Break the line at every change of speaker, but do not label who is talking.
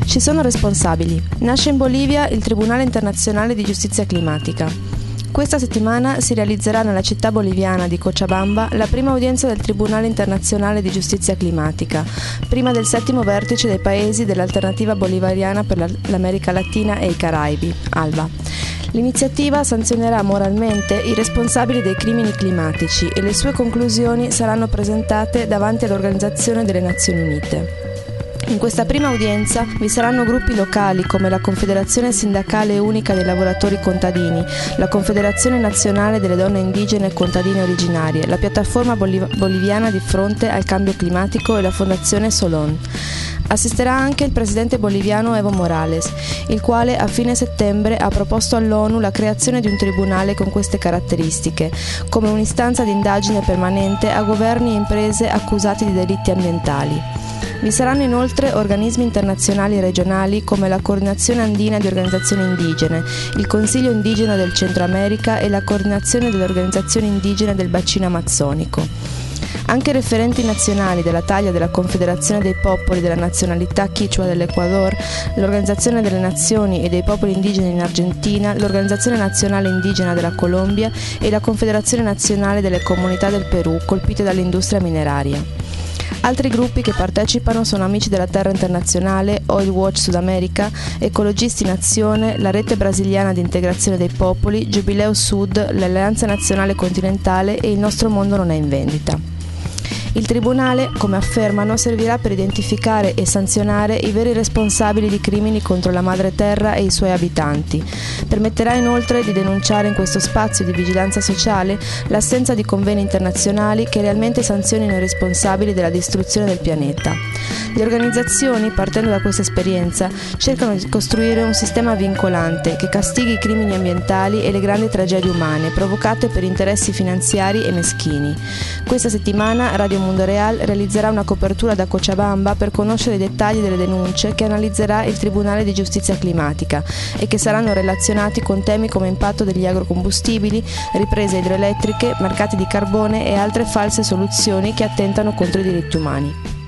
Ci sono responsabili. Nasce in Bolivia il Tribunale Internazionale di Giustizia Climatica. Questa settimana si realizzerà nella città boliviana di Cochabamba la prima udienza del Tribunale Internazionale di Giustizia Climatica, prima del 7° vertice dei paesi dell'Alternativa Bolivariana per l'America Latina e i Caraibi, ALBA. L'iniziativa sanzionerà moralmente i responsabili dei crimini climatici e le sue conclusioni saranno presentate davanti all'Organizzazione delle Nazioni Unite. In questa prima udienza vi saranno gruppi locali come la Confederazione Sindacale Unica dei Lavoratori Contadini, la Confederazione Nazionale delle Donne Indigene e Contadine Originarie, la Piattaforma Boliviana di Fronte al Cambio Climatico e la Fondazione Solon. Assisterà anche il presidente boliviano Evo Morales, il quale a fine settembre ha proposto all'ONU la creazione di un tribunale con queste caratteristiche, come un'istanza di indagine permanente a governi e imprese accusati di delitti ambientali. Vi saranno inoltre organismi internazionali e regionali come la Coordinazione Andina di Organizzazioni Indigene, il Consiglio Indigeno del Centro America e la Coordinazione delle Organizzazioni Indigene del Bacino Amazzonico. Anche referenti nazionali della taglia della Confederazione dei Popoli della Nazionalità Quichua dell'Ecuador, l'Organizzazione delle Nazioni e dei Popoli Indigeni in Argentina, l'Organizzazione Nazionale Indigena della Colombia e la Confederazione Nazionale delle Comunità del Perù, colpite dall'industria mineraria. Altri gruppi che partecipano sono Amici della Terra Internazionale, Oil Watch Sud America, Ecologisti in Azione, la Rete Brasiliana di Integrazione dei Popoli, Giubileo Sud, l'Alleanza Nazionale Continentale e Il Nostro Mondo non è in vendita. Il Tribunale, come affermano, servirà per identificare e sanzionare i veri responsabili di crimini contro la madre terra e i suoi abitanti. Permetterà inoltre di denunciare in questo spazio di vigilanza sociale l'assenza di conveni internazionali che realmente sanzionino i responsabili della distruzione del pianeta. Le organizzazioni, partendo da questa esperienza, cercano di costruire un sistema vincolante che castighi i crimini ambientali e le grandi tragedie umane provocate per interessi finanziari e meschini. Questa settimana Radio Mundo Real realizzerà una copertura da Cochabamba per conoscere i dettagli delle denunce che analizzerà il Tribunale di Giustizia Climatica e che saranno relazionati con temi come impatto degli agrocombustibili, riprese idroelettriche, mercati di carbone e altre false soluzioni che attentano contro i diritti umani.